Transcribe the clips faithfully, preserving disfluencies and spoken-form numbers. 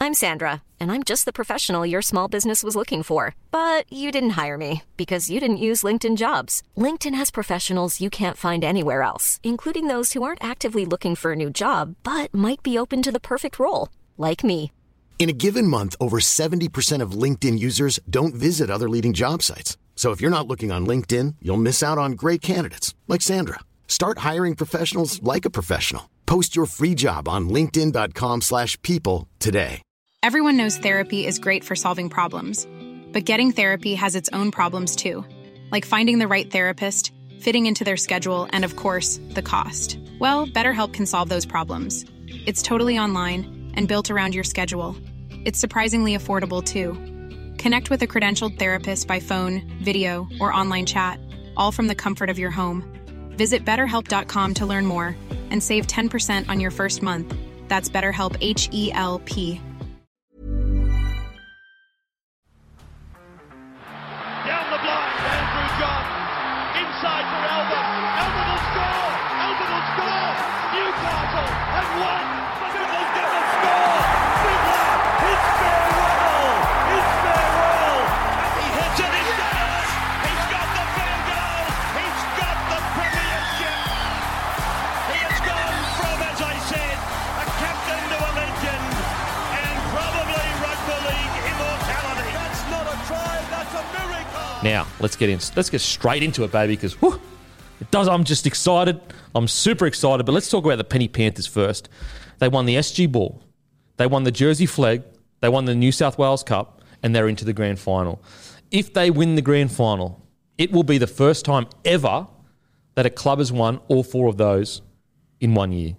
I'm Sandra, and I'm just the professional your small business was looking for. But you didn't hire me because you didn't use LinkedIn Jobs. LinkedIn has professionals you can't find anywhere else, including those who aren't actively looking for a new job, but might be open to the perfect role, like me. In a given month, over seventy percent of LinkedIn users don't visit other leading job sites. So if you're not looking on LinkedIn, you'll miss out on great candidates like Sandra. Start hiring professionals like a professional. Post your free job on linkedin dot com slash people today. Everyone knows therapy is great for solving problems, but getting therapy has its own problems too, like finding the right therapist, fitting into their schedule, and of course, the cost. Well, BetterHelp can solve those problems. It's totally online and built around your schedule. It's surprisingly affordable too. Connect with a credentialed therapist by phone, video, or online chat, all from the comfort of your home. Visit better help dot com to learn more and save ten percent on your first month. That's BetterHelp, H E L P. Down the blind, Andrew John. Inside for Elba. Elba will score. Elba will score. Newcastle have won. Fiddler's going to score. Fiddler, it's farewell. It's farewell. He hits it. He's got it. He's got the field goal. He's got the premiership. He has gone from, as I said, a captain to a legend and probably rugby league immortality. That's not a try. That's a miracle. Now, let's get in. Let's get straight into it, baby, because it does. I'm just excited. I'm super excited. But let's talk about the Penny Panthers first. They won the S G Ball. They won the Jersey Flag. They won the New South Wales Cup, and they're into the grand final. If they win the grand final, it will be the first time ever that a club has won all four of those in one year.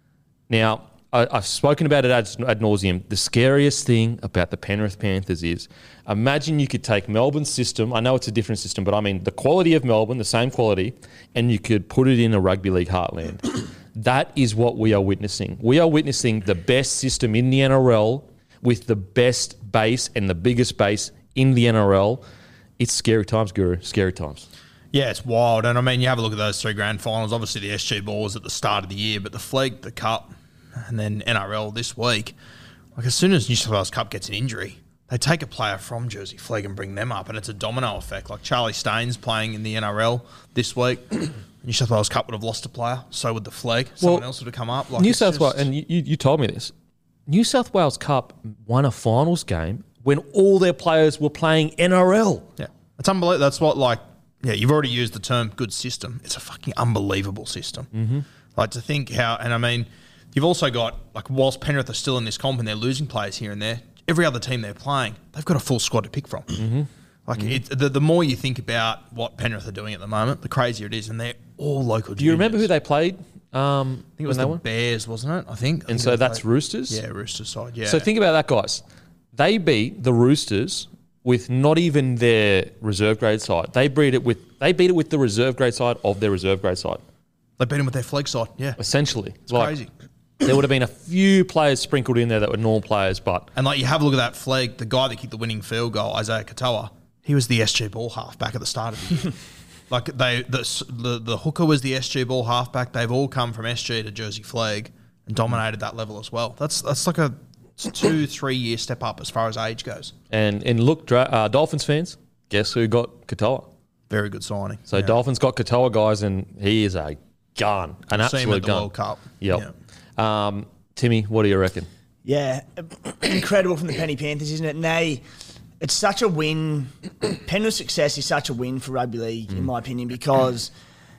Now, I, I've spoken about it ad, ad nauseum. The scariest thing about the Penrith Panthers is, imagine you could take Melbourne's system. I know it's a different system, but I mean the quality of Melbourne, the same quality, and you could put it in a rugby league heartland. That is what we are witnessing. We are witnessing the best system in the N R L with the best base and the biggest base in the N R L. It's scary times, Guru. Scary times. Yeah, it's wild. And I mean, you have a look at those three grand finals. Obviously, the S G Ball was at the start of the year, but the Flag, the Cup, and then N R L this week. Like, as soon as New South Wales Cup gets an injury, they take a player from Jersey Flag and bring them up, and it's a domino effect. Like Charlie Staines playing in the N R L this week. New South Wales Cup would have lost a player. So would the Flag. Someone well, else would have come up. Like, New South just... Wales, and you, you told me this. New South Wales Cup won a finals game when all their players were playing N R L. Yeah, it's unbelievable. That's what, like, yeah, you've already used the term good system. It's a fucking unbelievable system. Mm-hmm. Like, to think how, and I mean, you've also got, like, whilst Penrith are still in this comp and they're losing players here and there, every other team they're playing, they've got a full squad to pick from. Mm-hmm. Like, mm-hmm. It, the, the more you think about what Penrith are doing at the moment, the crazier it is, and they're all local. Do you remember who they played? Um, I think it was the Bears, wasn't it? I think. I and think so that's played. Roosters? Yeah, Roosters side, yeah. So think about that, guys. They beat the Roosters with not even their reserve grade side. They beat it with they beat it with the reserve grade side of their reserve grade side. They beat them with their Flag side, yeah. Essentially. It's like, crazy. There would have been a few players sprinkled in there that were normal players, but... And like, you have a look at that Flag, the guy that kicked the winning field goal, Isaiah Katoa, he was the S G Ball half back at the start of the year. Like, they the, the the hooker was the S G Ball halfback. They've all come from S G to Jersey Flag and dominated that level as well. That's that's like a two, three year step up as far as age goes. And and look, uh, Dolphins fans, guess who got Katoa? Very good signing. So yeah. Dolphins got Katoa, guys, and he is a gun, an I've seen him absolute at the gun. World Cup. Yep. Yeah. Um, Timmy, what do you reckon? Yeah, incredible from the Penny Panthers, isn't it? And they, it's such a win. Penrith's success is such a win for rugby league, mm. in my opinion, because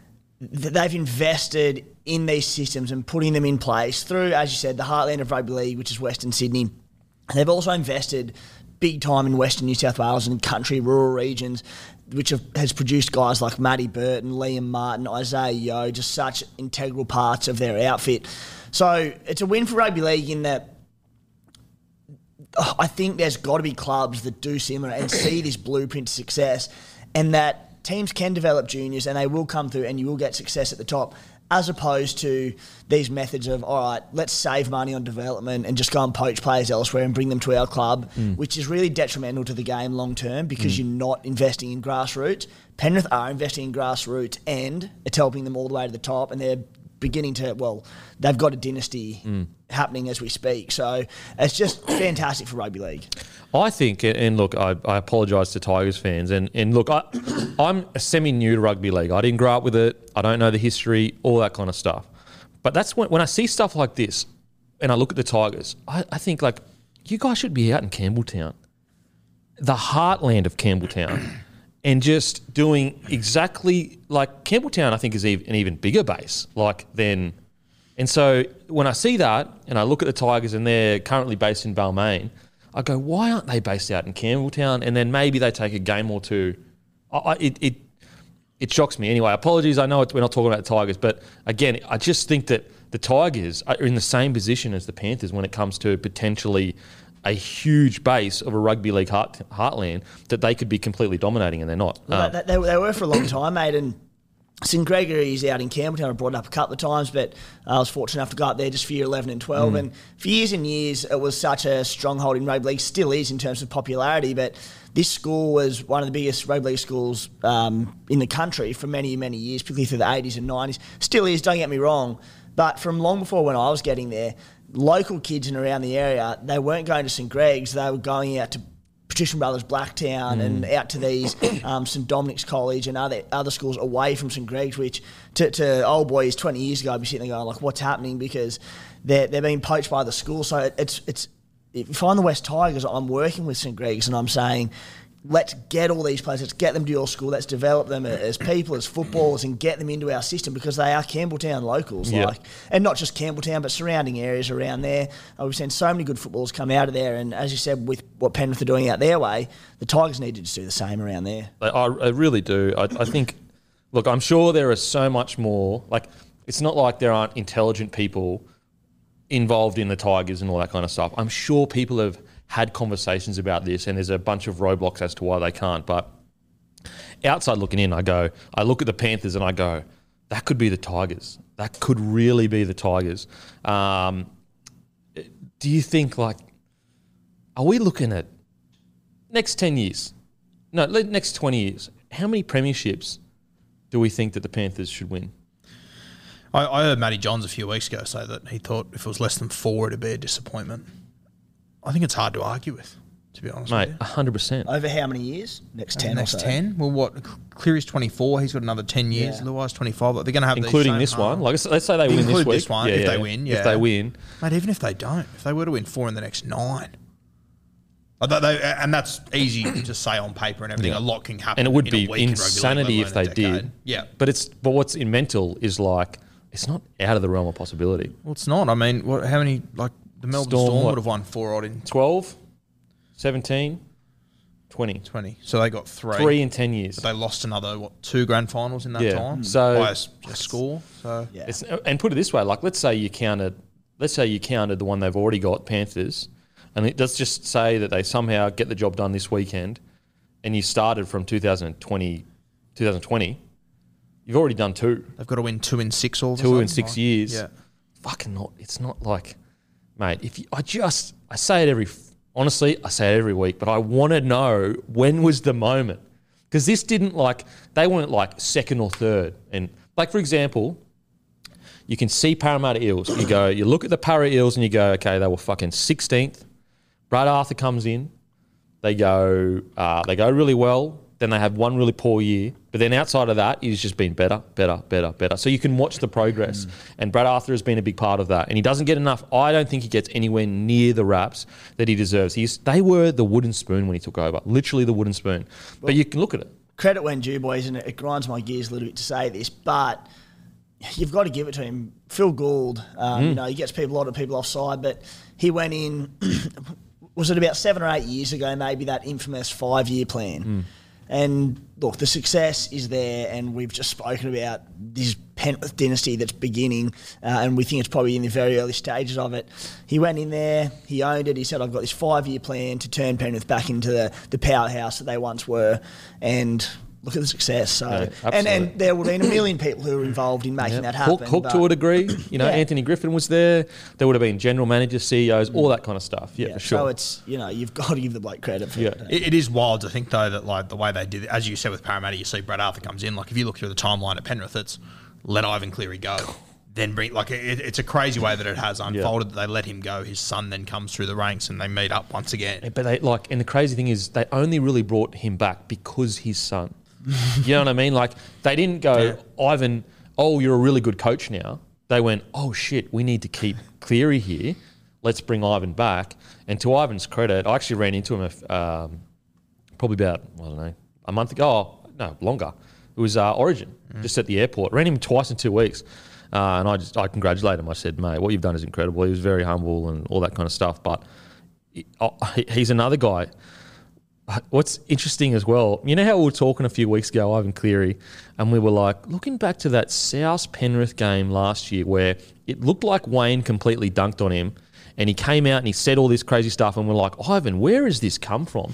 th- they've invested in these systems and putting them in place through, as you said, the heartland of rugby league, which is Western Sydney. And they've also invested big time in Western New South Wales and country, rural regions, which have, has produced guys like Matty Burton, Liam Martin, Isaiah Yeo, just such integral parts of their outfit. So it's a win for rugby league in that I think there's got to be clubs that do similar and see this blueprint success, and that teams can develop juniors and they will come through and you will get success at the top, as opposed to these methods of, all right, let's save money on development and just go and poach players elsewhere and bring them to our club, mm. which is really detrimental to the game long term because mm. you're not investing in grassroots. Penrith are investing in grassroots and it's helping them all the way to the top, and they're beginning to, well, they've got a dynasty mm. happening as we speak. So it's just fantastic for rugby league. I think, and look, I, I apologise to Tigers fans, and, and look, I, I'm semi-new to rugby league. I didn't grow up with it. I don't know the history, all that kind of stuff. But that's when, when I see stuff like this, and I look at the Tigers, I, I think, like, you guys should be out in Campbelltown, the heartland of Campbelltown, and just doing exactly, like, Campbelltown, I think, is an even bigger base, like, than... And so when I see that, and I look at the Tigers, and they're currently based in Balmain, I go, why aren't they based out in Campbelltown? And then maybe they take a game or two. I, I, it, it it shocks me. Anyway, apologies. I know it's, we're not talking about the Tigers, but again, I just think that the Tigers are in the same position as the Panthers when it comes to potentially a huge base of a rugby league heart, heartland that they could be completely dominating, and they're not. Well, um, they, they, they were for a long time, mate, and Saint Gregory's out in Campbelltown. I brought it up a couple of times, but I was fortunate enough to go up there just for year eleven and twelve. Mm. And for years and years, it was such a stronghold in rugby league. Still is in terms of popularity, but this school was one of the biggest rugby league schools um, in the country for many, many years, particularly through the eighties and nineties. Still is, don't get me wrong. But from long before when I was getting there, local kids in around the area, they weren't going to Saint Greg's. They were going out to Patrician Brothers Blacktown mm. and out to these um, Saint Dominic's College and other other schools away from Saint Greg's, which to, to old boys twenty years ago, I'd be sitting there going, like, what's happening? Because they're, they're being poached by the school. So it, it's, it's, if I'm the West Tigers, I'm working with Saint Greg's and I'm saying, let's get all these players, let's get them to your school, let's develop them as people, as footballers, and get them into our system because they are Campbelltown locals. Yeah. like, And not just Campbelltown, but surrounding areas around there. Uh, we've seen so many good footballers come out of there, and as you said, with what Penrith are doing out their way, the Tigers need to just do the same around there. I, I really do. I, I think, look, I'm sure there is so much more. Like, it's not like there aren't intelligent people involved in the Tigers and all that kind of stuff. I'm sure people have had conversations about this, and there's a bunch of roadblocks as to why they can't. But outside looking in, I go, I look at the Panthers and I go, that could be the Tigers. That could really be the Tigers. Um, do you think, like, are we looking at next ten years? No, next twenty years. How many premierships do we think that the Panthers should win? I, I heard Matty Johns a few weeks ago say that he thought if it was less than four, it'd be a disappointment. I think it's hard to argue with, to be honest Mate, with you. one hundred percent. Over how many years? Next ten Next or so? ten? Well, what? Cleary's twenty-four. He's got another ten years. Yeah. Luai's twenty-five. But they're going to have Including these this same, one. um, Like, let's, let's say they win include this week. this one, Yeah, if yeah. they win, yeah. If they win. Mate, even if they don't, if they were to win four in the next nine. Uh, they- they- And that's easy to say on paper and everything. Yeah. A lot can happen. And it would in be a week in rugby league, insanity let if they alone a decade. did. Yeah. But it's but what's in mental is, like, it's not out of the realm of possibility. Well, it's not. I mean, what? How many, like, the Melbourne Storm, Storm, what? would have won four odd in twelve, seventeen, twenty. twenty. So they got three. Three in ten years. But they lost another, what, two grand finals in that Yeah. time? So- by a, s- a score. So Yeah. It's, and put it this way, like, let's say you counted, let's say you counted the one they've already got, Panthers, and it does just say that they somehow get the job done this weekend, and you started from two thousand twenty, twenty twenty, you've already done two. they've got to win two in six all of a Two in sudden, six like- years. Yeah. Fucking not. It's not like, mate. If you, I just, I say it every. Honestly, I say it every week, but I want to know when was the moment, because this didn't, like, they weren't like second or third, and, like, for example, you can see Parramatta Eels. You go, you look at the Para Eels, and you go, okay, they were fucking sixteenth. Brad Arthur comes in. They go, uh, they go really well. Then they have one really poor year. But then outside of that, he's just been better, better, better, better. So you can watch the progress. Mm. And Brad Arthur has been a big part of that. And he doesn't get enough. I don't think he gets anywhere near the raps that he deserves. He's, they were the wooden spoon when he took over. Literally the wooden spoon. But well, you can look at it. Credit when due, boys, and it, it grinds my gears a little bit to say this, but you've got to give it to him. Phil Gould, um, mm. you know, he gets people, a lot of people offside, but he went in, was it about seven or eight years ago, maybe, that infamous five-year plan. Mm. And look, the success is there, and we've just spoken about this Penrith dynasty that's beginning, uh, and we think it's probably in the very early stages of it. He went in there, he owned it, he said, I've got this five-year plan to turn Penrith back into the, the powerhouse that they once were, and look at the success. So, yeah, and, and there would have been a million people who were involved in making yeah. that happen. Hook, Hook to a degree. You know, yeah. Anthony Griffin was there. There would have been general managers, C E Os, all that kind of stuff. Yeah, yeah, for sure. So it's, you know, you've got to give the bloke credit for yeah. it. It, it is wild to think, though, that, like, the way they did it, as you said with Parramatta, you see Brad Arthur comes in. Like, if you look through the timeline at Penrith, it's let Ivan Cleary go. then bring like it, it's a crazy way that it has unfolded. Yeah. That they let him go. His son then comes through the ranks and they meet up once again. But they like, and the crazy thing is, they only really brought him back because his son. You know what I mean? Like they didn't go, yeah. Ivan, oh, you're a really good coach now. They went, oh shit, we need to keep Cleary here. Let's bring Ivan back. And to Ivan's credit, I actually ran into him um, probably about I don't know a month ago. Oh, no, longer. It was uh, Origin, mm. just at the airport. Ran him twice in two weeks. Uh, and I just I congratulated him. I said, mate, what you've done is incredible. He was very humble and all that kind of stuff. But he, oh, he's another guy. What's interesting as well, you know how we were talking a few weeks ago, Ivan Cleary, and we were like, looking back to that South Penrith game last year where it looked like Wayne completely dunked on him and he came out and he said all this crazy stuff and we're like, Ivan, where has this come from?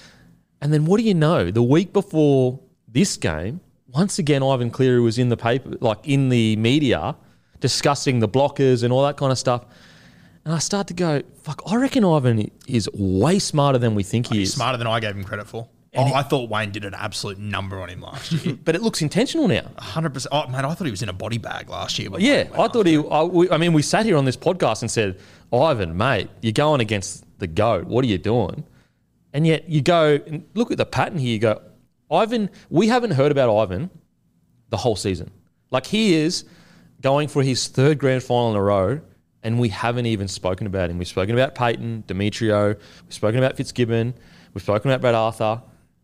And then what do you know? The week before this game, once again, Ivan Cleary was in the paper, like in the media, discussing the blockers and all that kind of stuff. And I start to go, fuck, I reckon Ivan is way smarter than we think he He's is. Smarter than I gave him credit for. Oh, I thought Wayne did an absolute number on him last year. But it looks intentional now. one hundred percent. Oh, man, I thought he was in a body bag last year. Yeah, I thought he, I, we, I mean, we sat here on this podcast and said, Ivan, mate, you're going against the GOAT. What are you doing? And yet you go, and look at the pattern here. You go, Ivan, we haven't heard about Ivan the whole season. Like he is going for his third grand final in a row and we haven't even spoken about him. We've spoken about Peyton, Demetrio, we've spoken about Fitzgibbon, we've spoken about Brad Arthur.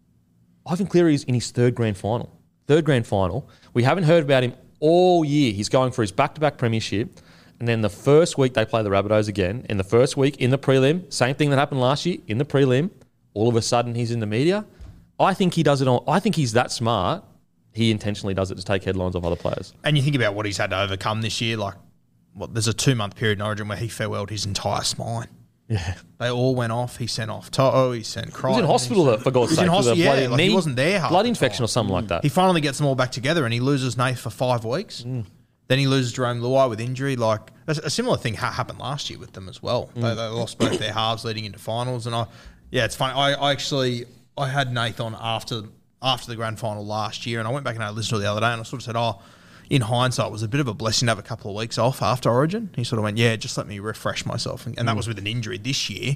Ivan Cleary is in his third grand final. Third grand final. We haven't heard about him all year. He's going for his back-to-back premiership. And then the first week they play the Rabbitohs again. In the first week in the prelim, same thing that happened last year in the prelim, all of a sudden he's in the media. I think he does it on, I think he's that smart. He intentionally does it to take headlines off other players. And you think about what he's had to overcome this year, like what, there's a two-month period in Origin where he farewelled his entire spine. Yeah. They all went off. He sent off Toto, he sent Crichton. He was in hospital, sent, for God's sake. He was in hospital, yeah. Like knee, he wasn't there half blood the infection time. or something like that. He finally gets them all back together and he loses Nath for five weeks. Mm. Then he loses Jerome Luai with injury. Like a, a similar thing ha- happened last year with them as well. Mm. They, they lost both their halves leading into finals. And I, yeah, it's funny. I, I actually, I had Nath on after... after the grand final last year, and I went back and I listened to it the other day, and I sort of said, oh, in hindsight, it was a bit of a blessing to have a couple of weeks off after Origin. He sort of went, yeah, just let me refresh myself. And, and that was with an injury this year.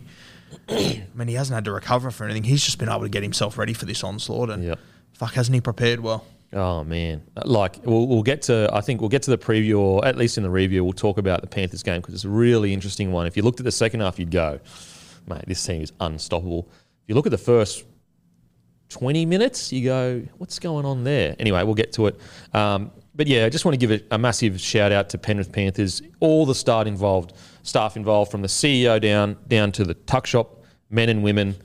I mean, he hasn't had to recover for anything. He's just been able to get himself ready for this onslaught, and yep. fuck, hasn't he prepared well? Oh, man. Like, we'll, we'll get to, I think we'll get to the preview, or at least in the review, we'll talk about the Panthers game, because it's a really interesting one. If you looked at the second half, you'd go, mate, this team is unstoppable. If you look at the first twenty minutes, you go, what's going on there? Anyway, we'll get to it. Um, but yeah, I just want to give a, a massive shout out to Penrith Panthers, all the staff involved, staff involved, from the C E O down down to the tuck shop, men and women.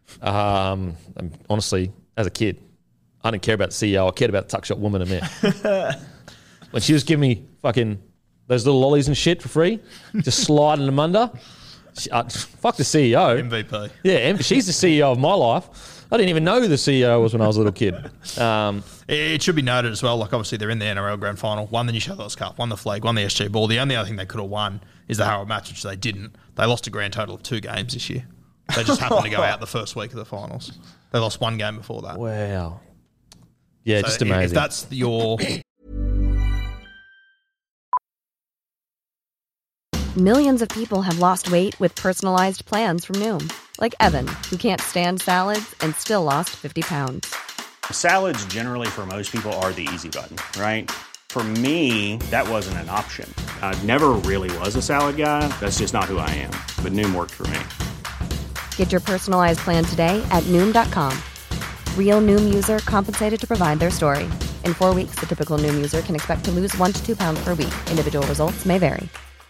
Um, and honestly, as a kid, I didn't care about the C E O. I cared about the tuck shop woman and men. When she was giving me fucking those little lollies and shit for free, just sliding them under. She, uh, fuck the C E O. M V P. Yeah, she's the C E O of my life. I didn't even know who the C E O was when I was a little kid. Um, it should be noted as well, like obviously they're in the N R L Grand Final, won the New South Wales Cup, won the flag, won the S G Ball. The only other thing they could have won is the Harold match, which they didn't. They lost a grand total of two games this year. They just happened to go out the first week of the finals. They lost one game before that. Wow. Yeah, so just amazing. If that's your... Millions of people have lost weight with personalized plans from Noom. Like Evan, who can't stand salads and still lost fifty pounds. Salads generally for most people are the easy button, right? For me, that wasn't an option. I never really was a salad guy. That's just not who I am. But Noom worked for me. Get your personalized plan today at Noom dot com. Real Noom user compensated to provide their story. In four weeks, the typical Noom user can expect to lose one to two pounds per week. Individual results may vary.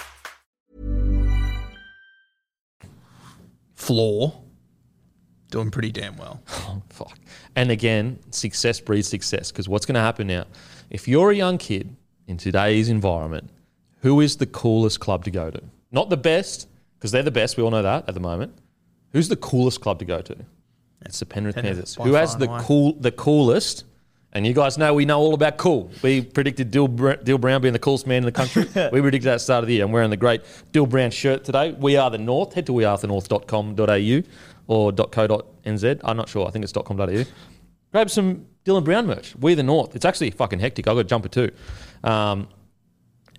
Floor, doing pretty damn well. Oh, fuck. And again, success breeds success, because what's going to happen now, if you're a young kid in today's environment, who is the coolest club to go to? Not the best, because they're the best, we all know that at the moment. Who's the coolest club to go to? It's the Penrith Panthers. Who has the cool, the coolest, and you guys know we know all about cool. We predicted Dill, Dill Brown being the coolest man in the country. We predicted that at the start of the year. I'm wearing the great Dill Brown shirt today. We Are the North. Head to we are the north dot com dot a u or .co dot n z. I'm not sure. I think it's .com dot a u. Grab some Dylan Brown merch. We the North. It's actually fucking hectic. I've got a jumper too. Um,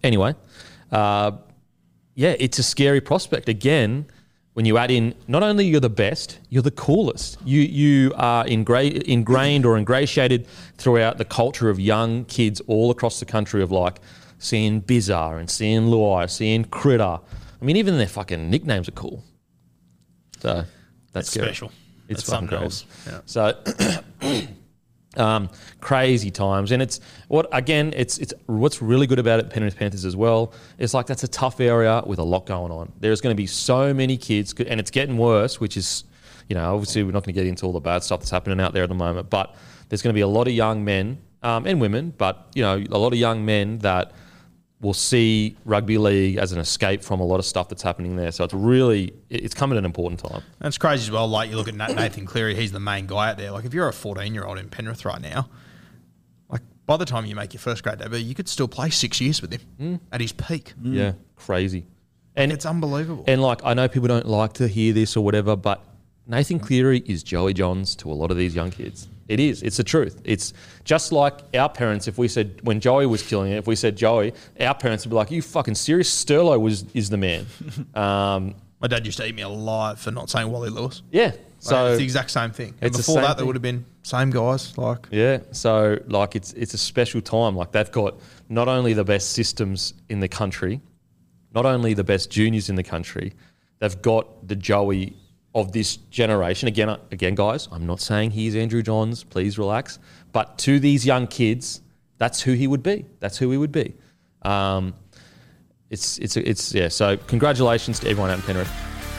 anyway, uh, yeah, it's a scary prospect. Again, when you add in, not only you're the best, you're the coolest. You you are ingra- ingrained or ingratiated throughout the culture of young kids all across the country of like seeing Bizarre and seeing Luai, seeing Critter. I mean, even their fucking nicknames are cool. So that's It's scary. special. It's That's fucking something crazy. else. Yeah. So um, crazy times, and it's what again. It's it's what's really good about it, Penrith Panthers as well. It's like that's a tough area with a lot going on. There's going to be so many kids, and it's getting worse. Which is, you know, obviously we're not going to get into all the bad stuff that's happening out there at the moment, but there's going to be a lot of young men um, and women, but you know, a lot of young men that will see rugby league as an escape from a lot of stuff that's happening there. So it's really, it's come at an important time. And it's crazy as well. Like you look at Nathan Cleary, he's the main guy out there. Like if you're a fourteen-year-old in Penrith right now, like by the time you make your first grade debut, you could still play six years with him mm. at his peak. Mm. Yeah, crazy. And it's unbelievable. And like I know people don't like to hear this or whatever, but Nathan Cleary is Joey Johns to a lot of these young kids. It is. It's the truth. It's just like our parents, if we said, when Joey was killing it, if we said Joey, our parents would be like, are you fucking serious? Sterlo was is the man. Um, My dad used to eat me alive for not saying Wally Lewis. Yeah. Like, So it's the exact same thing. And it's the before same that, there thing. would have been same guys. Like Yeah. So like it's it's a special time. Like they've got not only the best systems in the country, not only the best juniors in the country, they've got the Joey of this generation. Again, again, guys, I'm not saying he's Andrew Johns. Please relax. But to these young kids, that's who he would be. That's who he would be. Um, it's it's it's yeah. So congratulations to everyone out in Penrith.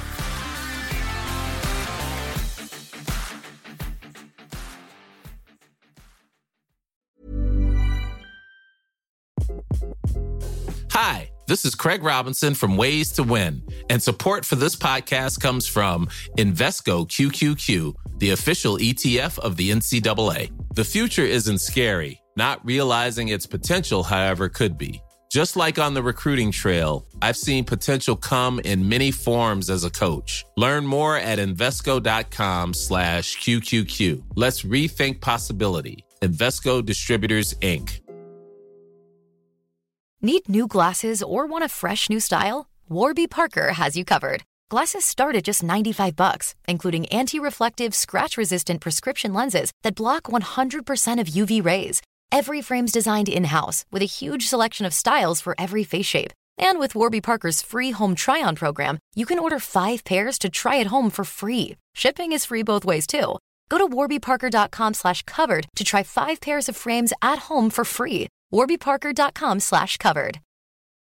Hi, this is Craig Robinson from Ways to Win, and support for this podcast comes from Invesco Q Q Q, the official E T F of the N C double A. The future isn't scary. Not realizing its potential, however, could be. Just like on the recruiting trail, I've seen potential come in many forms as a coach. Learn more at Invesco.com slash QQQ. Let's rethink possibility. Invesco Distributors, Incorporated. Need new glasses or want a fresh new style? Warby Parker has you covered. Glasses start at just ninety-five bucks, including anti-reflective, scratch-resistant prescription lenses that block one hundred percent of U V rays. Every frame's designed in-house with a huge selection of styles for every face shape. And with Warby Parker's free home try-on program, you can order five pairs to try at home for free. Shipping is free both ways, too. Go to warbyparker.com slash covered to try five pairs of frames at home for free. warbyparker.com slash covered.